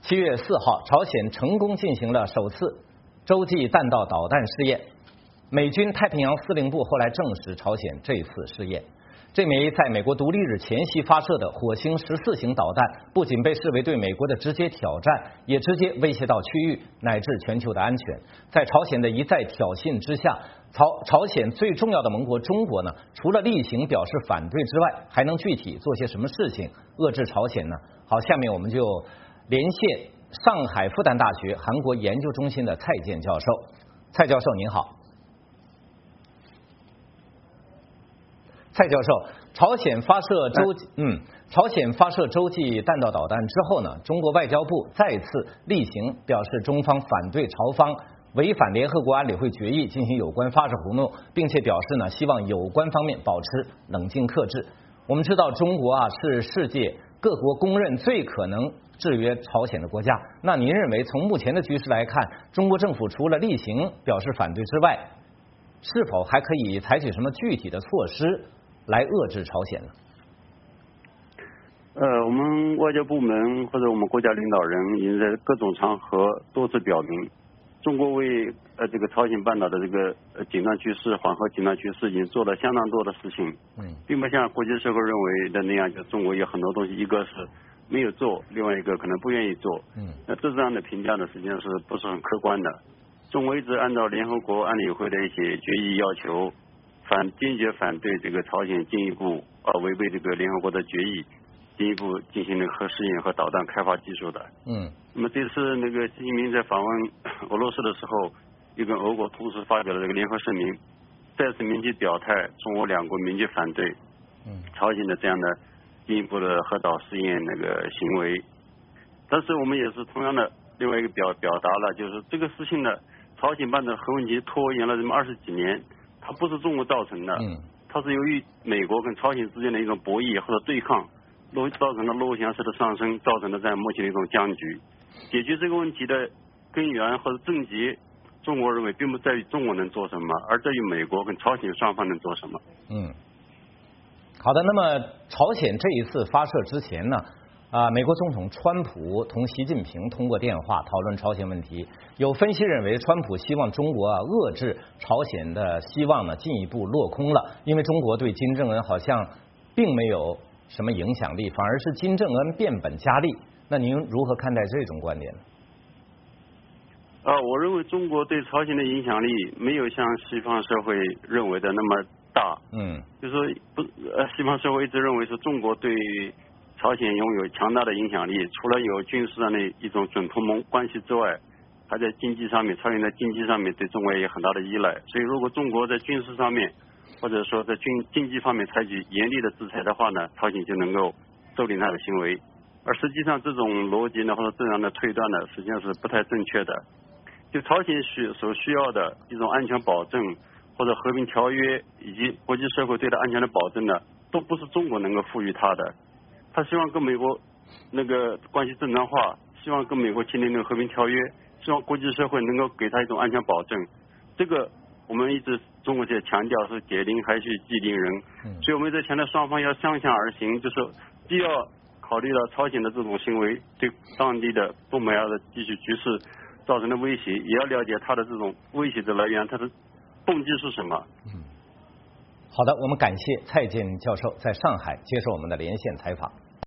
7月4号，朝鲜成功进行了首次洲际弹道导弹试验。美军太平洋司令部后来证实朝鲜这次试验。这枚在美国独立日前夕发射的火星14型导弹，不仅被视为对美国的直接挑战，也直接威胁到区域乃至全球的安全。在朝鲜的一再挑衅之下，朝鲜最重要的盟国中国呢，除了例行表示反对之外，还能具体做些什么事情遏制朝鲜呢？好，下面我们就连线上海复旦大学韩国研究中心的蔡健教授。蔡教授您好。蔡教授，朝鲜发射洲际弹道导弹之后呢，中国外交部再次例行表示中方反对朝方违反联合国安理会决议进行有关发射活动，并且表示呢，希望有关方面保持冷静克制。我们知道中国是世界各国公认最可能制约朝鲜的国家。那您认为从目前的局势来看，中国政府除了例行表示反对之外，是否还可以采取什么具体的措施来遏制朝鲜呢？ 我们外交部门或者我们国家领导人已经在各种场合多次表明，中国为这个朝鲜半岛的这个紧张局势、缓和紧张局势已经做了相当多的事情，并不像国际社会认为的那样，就中国有很多东西一个是没有做，另外一个可能不愿意做，那这样的评价呢，实际上是不是很客观的？中国一直按照联合国安理会的一些决议要求，坚决反对这个朝鲜进一步违背这个联合国的决议，进一步进行那个核试验和导弹开发技术的。那么这次那个习近平在访问俄罗斯的时候，又跟俄国同时发表了这个联合声明，再次明确表态，中俄两国明确反对朝鲜的这样的进一步的核导试验那个行为。但是我们也是同样的另外一个表达了，就是这个事情呢，朝鲜半岛核问题拖延了这么20几年，它不是中国造成的，它是由于美国跟朝鲜之间的一种博弈或者对抗，造成了螺旋式的上升，造成了在目前的一种僵局。解决这个问题的根源或者症结，中国认为并不在于中国能做什么，而在于美国跟朝鲜双方能做什么。 好的，那么朝鲜这一次发射之前呢，美国总统川普同习近平通过电话讨论朝鲜问题。有分析认为，川普希望中国遏制朝鲜的希望呢进一步落空了，因为中国对金正恩好像并没有什么影响力，反而是金正恩变本加厉。那您如何看待这种观点呢？ 我认为中国对朝鲜的影响力没有像西方社会认为的那么大。就是说西方社会一直认为是中国对朝鲜拥有强大的影响力，除了有军事上的一种准同盟关系之外，它在经济上面，朝鲜在经济上面对中国也有很大的依赖。所以如果中国在军事上面或者说在经济方面采取严厉的制裁的话呢，朝鲜就能够收敛它的行为。而实际上这种逻辑呢，或者这样的推断呢，实际上是不太正确的。就朝鲜所需要的一种安全保证或者和平条约以及国际社会对它安全的保证呢，都不是中国能够赋予它的。他希望跟美国那个关系正常化，希望跟美国签订那个和平条约，希望国际社会能够给他一种安全保证。这个我们一直中国在强调是解铃还须系铃人，所以我们在强调双方要相向而行，就是既要考虑到朝鲜的这种行为对当地的东北亚的地区局势造成的威胁，也要了解它的这种威胁的来源，它的动机是什么。 好的，我们感谢蔡健教授在上海接受我们的连线采访。